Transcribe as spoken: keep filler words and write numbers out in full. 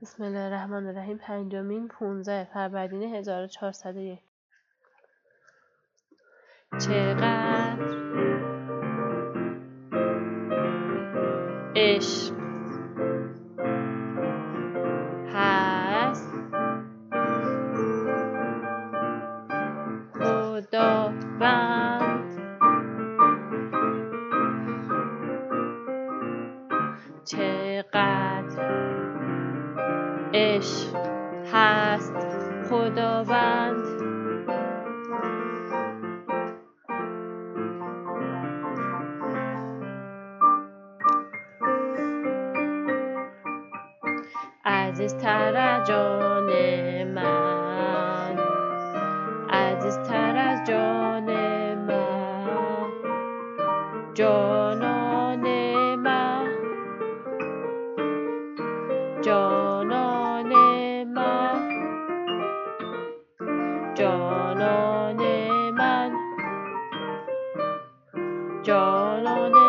بسم الله الرحمن الرحیم. پنجمین پونزده فروردین هزار و چهارصد و یک. چقدر عشق هست خداوند، چقدر عشق هست خداوند. عزیزتر از جان من، عزیزتر از جان من، جانان من، جانان من، جانان من، جانان